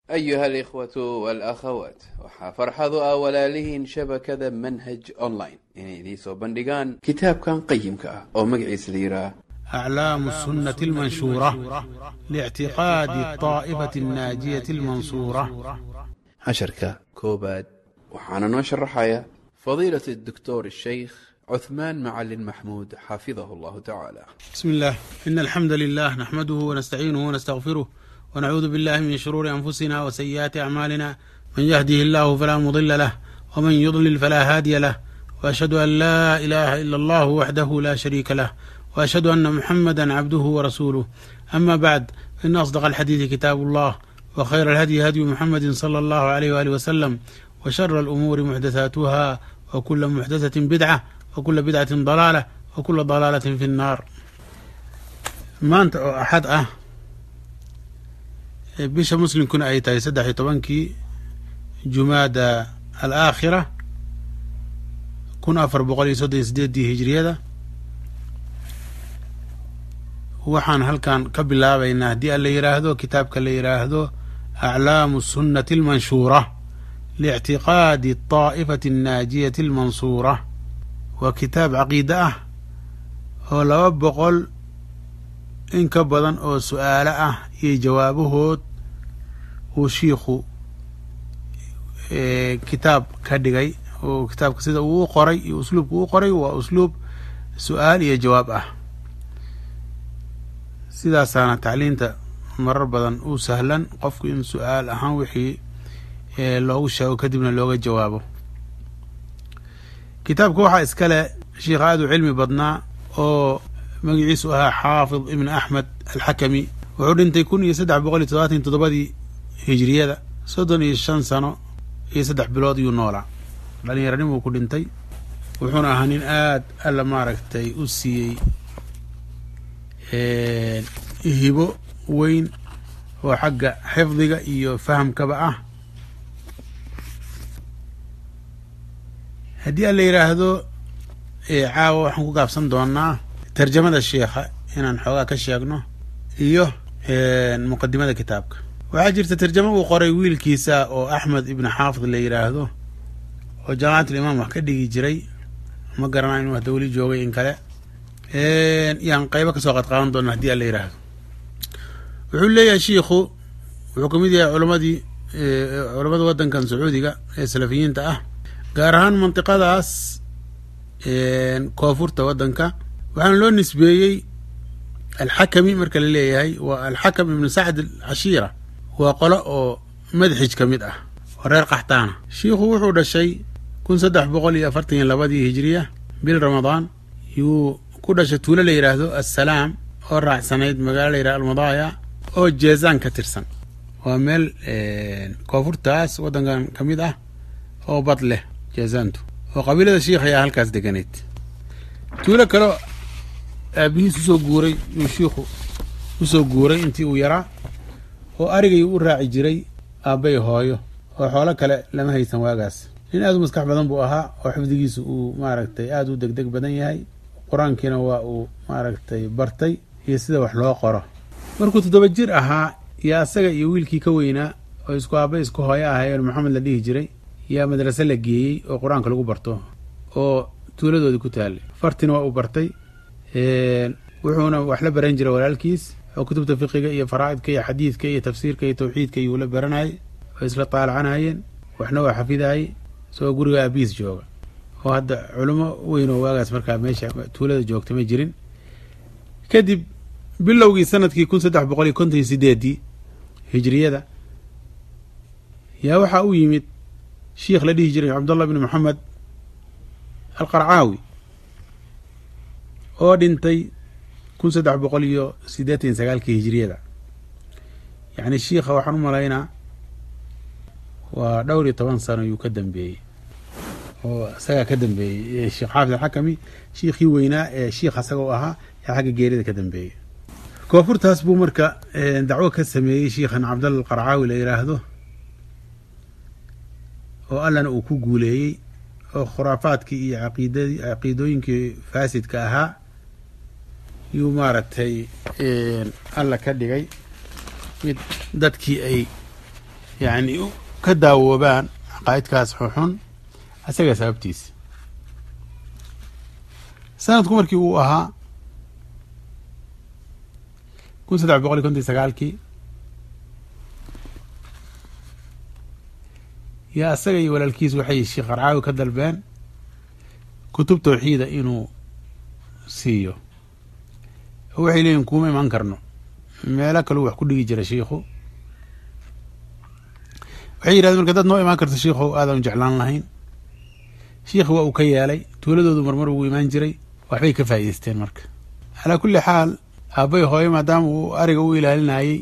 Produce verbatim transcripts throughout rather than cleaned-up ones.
أيها الإخوة والأخوات waxaa farxadu ah walaalihiin shabakada manhaj online inay idiin soo bandhigaan kitaabkan qayimka ah oo magaciisa la yidhaah أعلام السنة المنشورة لاعتقاد الطائفة الناجية المنصورة. casharka koobaad waxaana noo sharaxaya فضيلة الدكتور الشيخ عثمان معلم محمود حافظه الله تعالى. بسم الله، إن الحمد لله نحمده ونستعينه ونستغفره ونعوذ بالله من شرور أنفسنا وسيئات أعمالنا، من يهده الله فلا مضل له ومن يضلل فلا هادي له، وأشهد أن لا إله إلا الله وحده لا شريك له، وأشهد أن محمدا عبده ورسوله. أما بعد، إن أصدق الحديث كتاب الله، وخير الهدي هدي محمد صلى الله عليه وآله وسلم، وشر الأمور محدثاتها، وكل محدثة بدعة، وكل بدعة ضلالة، وكل ضلالة في النار. ما أنت أحد أه bisha muslimkuna ay tahay saddex iyo tobankii jumaada alaakhira kun afar boqol iyo soddon iyo sideedii hijriyada. waxaan halkan ka bilaabaynaa haddii an la yidhaahdo kitaabka la yidhaahdo aclaamu sunnati almanshuura liictiqaadi طaa'ifati الnaajiyati almansuura. waa kitaab caqiide ah oo laba boqol in ka badan oo su-aalo ah iyo jawaabahood uu shiikhu kitaab ka dhigay. oo kitaabka sida uu qoray iyo usluubka uu qoray waa usluub su-aal iyo jawaab ah. sidaasaana tacliinta marar badan uu sahlan qofku in su-aal ahaan wixii loogu sheego kadibna looga jawaabo. kitaabka waxaa iskale shiikh aad u cilmi badnaa oo magaciisu ahaa xaafid ibn axmed alxakami. wuxuu dhintay kun iyo saddex boqol iyo todobaatan toddobadii hijriyada. soddon iyo shan sano iyo saddex bilood iyuu noolaa. dhalinyaranimuu ku dhintay. wuxuuna ahaa nin aad alla maaragtay u siiyey hibo weyn oo xagga xifdiga iyo fahamkaba ah. haddii an la yidhaahdo caawa waxaan ku gaabsan doonaa tarjamada sheikha inaan xoogaa ka sheegno iyo muqadimada kitaabka. waxaa jirta tarjamo uu qoray wiilkiisa oo axmed ibn xaafid la yidhaahdo oo jaamacatul-imaam wax ka dhigi jiray. ma garanaa inuu hadda weli joogay in kale. yaan qaybo kasoo qadqaadan doona haddii an la yidhaahdo. wuxuu leeyahay shiikhu wuxuu ka mid yahay culamadii culamada waddankan sacuudiga ee salafiyiinta ah, gaar ahaan mantiqadaas koonfurta waddanka. waxaana loo nisbeeyey alxakami. marka la leeyahay waa alxakam ibnu sacd alcashiira. waa qolo oo madxij ka mid ah oo reer qaxtaana. shiikhu wuxuu dhashay kun saddex boqol iyo afartan iyo labadii hijriya bil ramadaan. yuu ku dhashay tuulo la yidhaahdo assalaam oo raacsanayd magaalo la yidhahdo almadaaya oo jeezaan ka tirsan. waa meel koonfurtaas waddankan ka mid ah oo bad leh jeezaantu, oo qabiilada shiikh ayaa halkaas deganayd. tuulo kaleo aabihiis usoo guuray yuu shiikhu usoo guuray intii uu yaraa, oo arigay u raaci jiray aabbay hooyo, oo xoolo kale lama haysan waagaas. nin aad u maskax badan buu ahaa oo xifdigiisu uu maaragtay aad u degdeg badan yahay. qur-aankiina waa uu maaragtay bartay iyo sida wax loo qoro. markuu toddoba jir ahaa iyo asaga iyo wiilkii ka weynaa oo isku aabbay isku hooyo ahaayeen maxamed la dhihi jiray yaa madrase la geeyey oo qur-aanka lagu barto oo tuuladoodii ku taallay. fartina waa uu bartay. wuxuuna wax la baran jiray walaalkiis oo kutubta fiqiga iyo faraa'idka iyo xadiidka iyo tafsiirka iyo tawxiidka iyuu la baranayay oo isla taalacanayeen. waxna waa xafidayay isagoo guriga aabihiis jooga. oo hadda culimo weyn oo waagaas markaa meesha tuulada joogta ma jirin. kadib bilowgii sanadkii kun saddex boqol iyo konton iyo sideedii hijriyada yaa waxaa u yimid shiikh la dhihi jiray cabdullah bn moxamed alqarcaawi oo dhintay kun saddex boqol iyo siddeetan iyo sagaalkii hijriyada. yacni shiikha waxaan u malaynaa waa dhowr iyo toban sano yuu ka dambeeyey oo isagaa ka dambeeyey sheekh xaafid alxakami. shiikhii weynaa ee shiikh asaga u ahaa yaa xagga geerida ka dambeeyey. koonfurtaas buu marka dacwo ka sameeyey shiikhan cabdalla alqarcaawi la yidhaahdo, oo allana uu ku guuleeyey oo khuraafaadkii iyo caqiidadii caqiidooyinkii faasidka ahaa yuu maaragtay alla ka dhigay mid dadkii ay yani ka daawoobaan caqaa'idkaas xunxun isaga sababtiisa. sanadku markii uu ahaa kun saddex boqol iyo konton iyo sagaalkii yaa isaga iyo walaalkiis waxay sheekh qarcaawi ka dalbeen kutub tawxiida inuu siiyo. waxay leeyihin kuma iman karno, meelo kaleu wax ku dhigi jira shiikhu. waxay yidhahdeen marka dad noo imaan karta shiikhow aadaan jeclaan lahayn. shiikhi waa uu ka yeelay, tuuladoodu marmar ugu imaan jiray, waxbay ka faa'idaysteen. marka calaa kulli xaal aabbay hooye maadaama uu ariga u ilaalinayey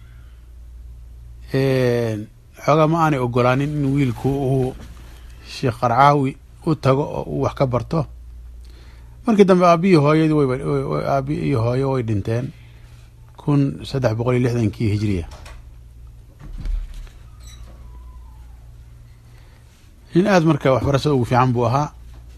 xoogaa ma aanay ogolaanin in wiilku uu sheekh qarcaawi u tago oo uu wax ka barto. markii dambe aabbiyi hooyadii way aabbi iyo hooyo way dhinteen kun saddex boqol iyo lixdankii hijriya. nin aada marka waxbarashada ugu fiican buu ahaa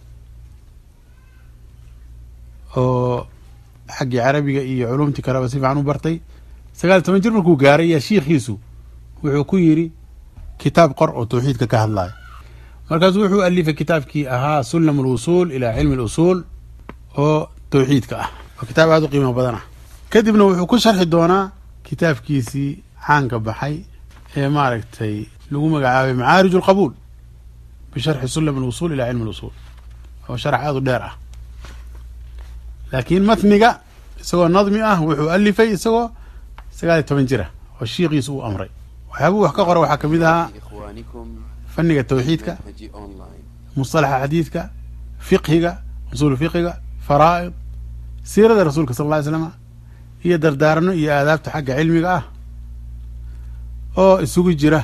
oo xaggii carabiga iyo culumtii kaleba si fiican u bartay. sagaal iyo toban jir markuu gaaray yaa shiikhiisu wuxuu ku yidhi kitaab qor oo tawxiidka ka hadlaya. markaasuu wuxuu alifay kitaabkii ahaa sulam alwusuul ilaa cilmi alusuul oo tawxiidka ah, oo kitaab aada u qiimo badan ah. kadibna wuxuu ku sharxi doonaa kitaabkiisii caanka baxay ee maaragtay lagu magacaabay macaarij alqabuul bisharxi sulam alwusuul ilaa cilmi alusuul, oo sharax aada u dheer ah. laakiin matniga isagoo nadmi ah wuxuu alifay isagoo sagaal iyo toban jira oo shiikiisu uu amray. waxyaabuu wax ka qora waxaa kamid ahaa fanniga tawxiidka, musطalaxa xadiidka, fiqhiga, usuul fiqiga, faraa'id, siirada rasuulka sal lla ly slama iyo dardaarano iyo aadaabta xagga cilmiga ah oo isugu jira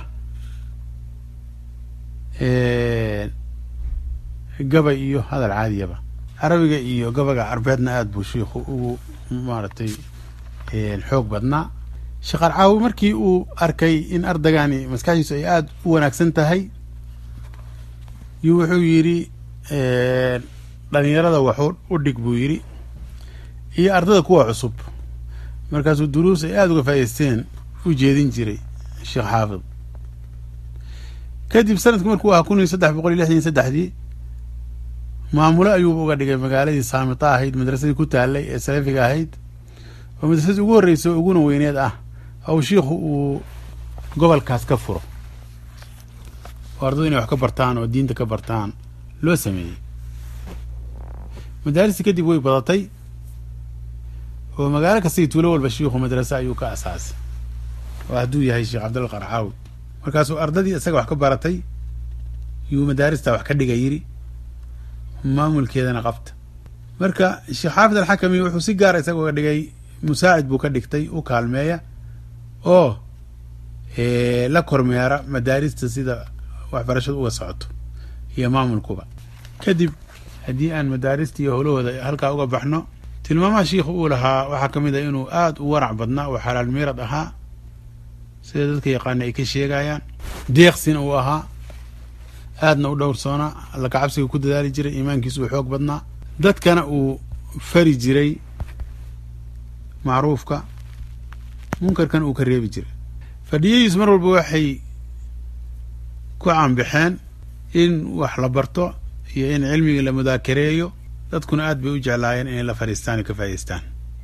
gabay iyo hadal caadiyaba. carabiga iyo gabaga carbeedna aada buu shiikhu ugu maaragtay xoog badnaa. sheekh qarcaawi markii uu arkay in ardagani maskaxdiisu ay aada u wanaagsan tahay yu wuxuu yidhi dhalinyarada waxu u dhig buu yidhi iyo ardada kuwa cusub. markaasuu duruus ay aada uga faa'idaysteen u jeedin jiray sheekh xaafid. kadib sanadku markuu ahaa kun iyo saddex boqol iyo lixdan iyo saddexdii maamulo ayuu uga dhigay magaaladii saamita ahayd, madrasadii ku taalay ee salafiga ahayd, oo madrasadii ugu horreysay uguna weyneed ah ou shiikhu uu gobolkaas ka furo oo ardadu inay wax ka bartaan oo diinta ka bartaan loo sameeyey. madaarisi kadib way badatay oo magaalo kasta iyo tuulo walba shiikhu madrase ayuu ka asaasay, oo hadduu yahay sheekh cabdalla qarcaawi. markaasuu ardadii isaga wax ka baratay yuu madaarista wax ka dhiga yidhi, maamulkeedana qabta. marka sheekh xaafid alxakami wuxuu si gaara isaga uga dhigay musaacid buu ka dhigtay u kaalmeeya oo la kormeera madaarista sida waxbarashada uga socoto iyo maamulkuba. kadib haddii aan madaarista iyo howlahooda halkaa uga baxno, tilmaamaha shiikhu uu lahaa waxaa ka mid ah inuu aada u warac badnaa oo xalaal miirad ahaa sida dadka yaqaana ay ka sheegayaan. deeqsina uu ahaa, aadna u dhowrsoonaa, alla kacabsiga ku dadaali jiray, iimaankiisu uu xoog badnaa, dadkana uu fari jiray macruufka, munkarkan uu ka reebi jiray. fadhiyadiisu mar walba waxay ku caanbaxeen in wax la barto iyo in cilmiga la mudaakareeyo. dadkuna aad bay u jeclaayeen inay la fadhiistaan o ka faa'idaystaan.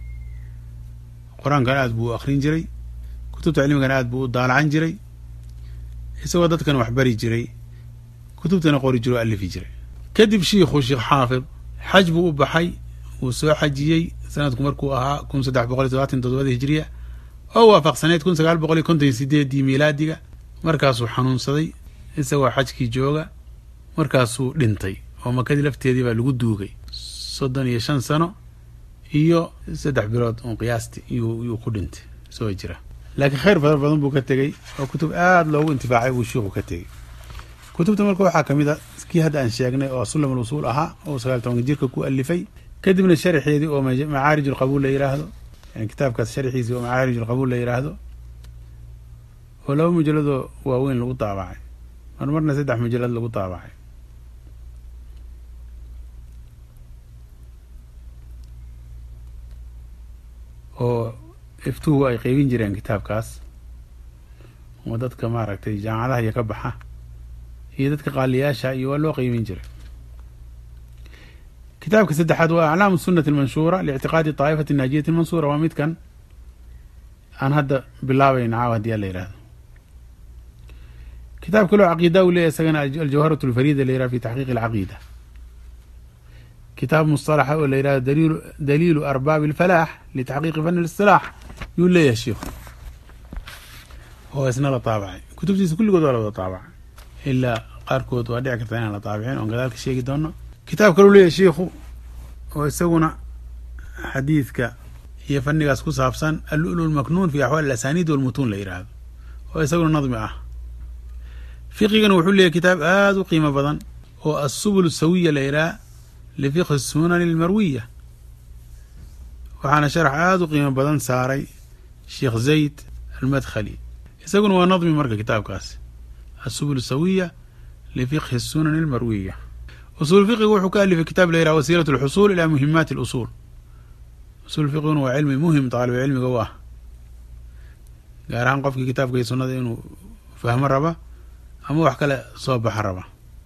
qur-aankana aad buu u akrin jiray, kutubta cilmigana aad buu u daalacan jiray, isagoo dadkana wax bari jiray, kutubtana qori jiro o alifi jiray. kadib shiikhu sheekh xaafid xaj buu u baxay, wuu soo xajiyey sanadku markuu ahaa kun saddex boqol iyo todobaatan todobada hijriya oo waafaqsaneyd kun sagaal boqol iyo konton iyo sideedii miilaadiga. markaasuu xanuunsaday isagoo xajkii jooga, markaasuu dhintay oo makadii lafteedii baa lagu duugay. soddon iyo shan sano iyo saddex bilood un qiyaasti yuu ku dhintay soo jira. laakiin khayr fara badan buu ka tegey oo kutub aada loogu intifaacay buu shiikhu ka tegey. kutubta marka waxaa ka mid a kii hadda aan sheegnay oo sulam alwusuul ahaa oo sagaal tobanka jirka ku alifay, kadibna sharxeedii oo macaarij alqabuul la yidhaahdo, yani kitaabkaas sharxiisii oo macaarij alqabuul la yidhaahdo oo laba mujalladoo waaweyn lagu daabacay, mar marna saddex mujallad lagu daabacay. oo iftuhu ay qeybin jireen kitaabkaas oo dadka maaragtay jaamacadaha iyo ka baxa iyo dadka qaaliyaasha iyo waa loo qiimin jiray. kitaabka saddexaad waa aclaamu sunati almanshuura liictiqaadi taa'ifati naajiyati almansuura. waa midkan aan hadda bilaabayna caawa hadii la yihahdo. kitaab kaloo caqiida u leeyahy isagana aljawharat alfarida la yihahdo fi taxqiiq alcaqiida. kitaab musطalaxa oo la yihahdo daliil daliilu arbaabi alfalaax litaxqiiqi fan اlistilaax yuu leeyahay shiikhu oo isna la taabacay. kutubtiisa kulligood waa la wada taabacay ilaa qaarkood waa dhici karta inaan la taabicin oon gadaalka sheegi doono. kitaab kaluu leeyahay shiikhu oo isaguna xadiidka iyo fannigaas ku saabsan allu'lu lmaknuun fi axwaali alasaniid walmutuun la yidhaahdo oo isaguna nadmi ah. fiqigana wuxuu leeyahy kitaab aada u qiimo badan oo asubul sawiya la yidhaha lifiqhi sunani almarwiya, waxaana sharax aada u qiimo badan saaray sheekh zayd almadkhali. isaguna waa nadmi marka kitaabkaas asubul sawiya lifiqhi sunani almarwiya. usuul fiqiga wuxuu ka alifay kitaab la yidhaha wasiilat alxusuul ilaa muhimaati alusuul. usuul fiqiguna waa cilmi muhim taalibu cilmiga u ah, gaar ahaan qofkii kitaabka iyo sunnada inuu fahmo raba ama wax kale soo baxa raba.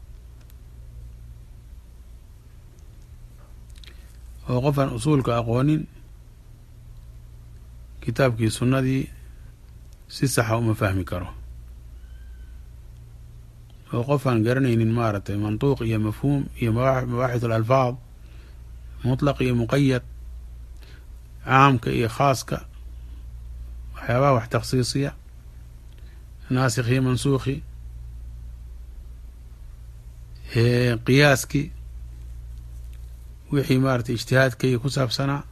oo qofaan usuulka aqoonin kitaabkii sunnadii si saxa uma fahmi karo. oo qof aan garanaynin maaragtay mantuuq iyo mafhuum iyo mabaaxith alalfaad, mutlaq iyo muqayad, caamka iyo khaaska, waxyaabaha wax takhsiisiya, naasikh iyo mansuukhi, qiyaaskii, wixii maaragtay ijtihaadka iyo ku saabsanaa.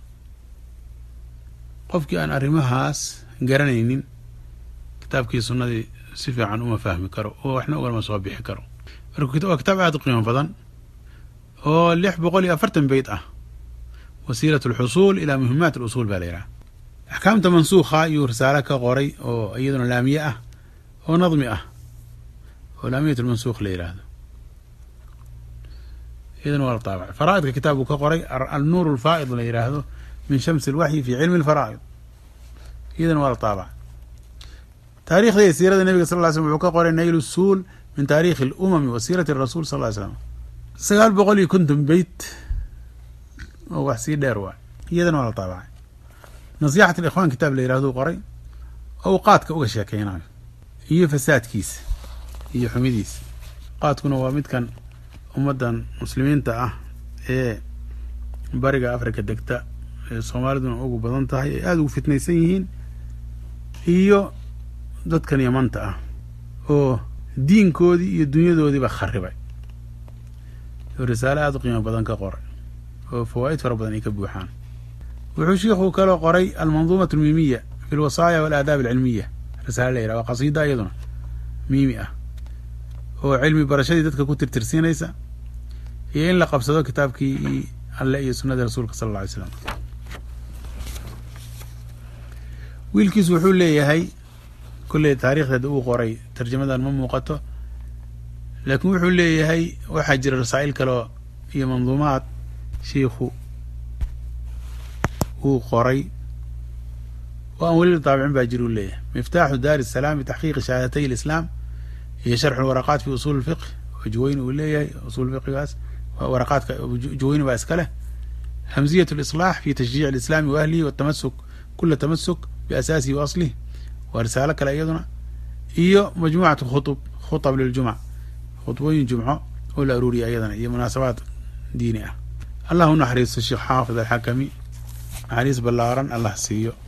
qofkii aan arrimahaas garanaynin kitaabkii sunnadii si fiican uma fahmi karo oo waxna ugalama soo bixi karo. marka waa kitaab aada u qiimo badan oo lix boqol iyo afartan beyt ah. wasiilat alxusuul ilaa muhimaat alusuul baa la yidhaha. axkaamta mansuukha iyuu risaalo ka qoray oo iyaduna laamiye ah oo nadmi ah oo laamiyat almansuukh la yidhaahdo. iyadana waa la taabacay. faraa'idka kitaab uu ka qoray alnuur alfaa'id la yidhaahdo min shamsi alwaxyi fi cilmi alfaraa'id. iyadana waa la taabacay. taarikhda iyo siirada nebiga sal ly slm wuxuu ka qoray nayl usuul min taarikhi alumami wa siirati rasuul sal ly slam. sagaal boqol iyo konton beyt oo wax sii dheer waa. iyadana waa la taabacay. nasixat alikhwaan kitaab la yidhahduu qoray oo uu qaadka uga sheekeynayo iyo fasaadkiisa iyo xumidiisa. qaadkuna waa midkan ummaddan muslimiinta ah ee bariga afrika degta ee soomaaliduna ugu badan tahay ay aada ugu fitnaysan yihiin, iyo dadkan yamanta ah oo diinkoodii iyo dunyadoodiiba kharibay. oo risaale aada u qiimo badan ka qoray oo fawaa'id fara badan ay ka buuxaan. wuxuu shiikhu kaloo qoray almanduumat almiimiya fi alwasaaya waalaadaab alcilmiya. risaale la yidhaha waa qasiida iyaduna miimi ah oo cilmi barashadii dadka ku tirtirsiinaysa iyo in la qabsado kitaabkii alle iyo sunnadii rasuulka sala alla alay slam. wiilkiisu wuxuu leeyahay kolley taariikhdeeda uu qoray tarjamadan ma muuqato, laakiin wuxuu leeyahay waxaa jira rasaa'il kaleo iyo manduumaad shiikhu uu qoray oo aan weli la taabicin baa jir uu leeyahay. miftaaxu daari salaam bitaxqiiqi shahaadatay alislaam iyo sharxu lwaraqaat fi usuul lfiqh oo juweyni uu leeyahay. usuul fiqigaas waraqaadka juweyni baa iska leh. hamziyat lislaax fi tashjiic alislaami wa ahlihi watamasuk kula tamasuk biasaasihi wa aslih waa risaalo kale iyaduna. iyo majmuucat khutub khutab liljumca, khudbooyin jumco oo la aruuriya iyadana iyo munaasabaad diini ah. allah u naxariisto sheekh xaafid alxakami naxariis ballaaran allah siiyo.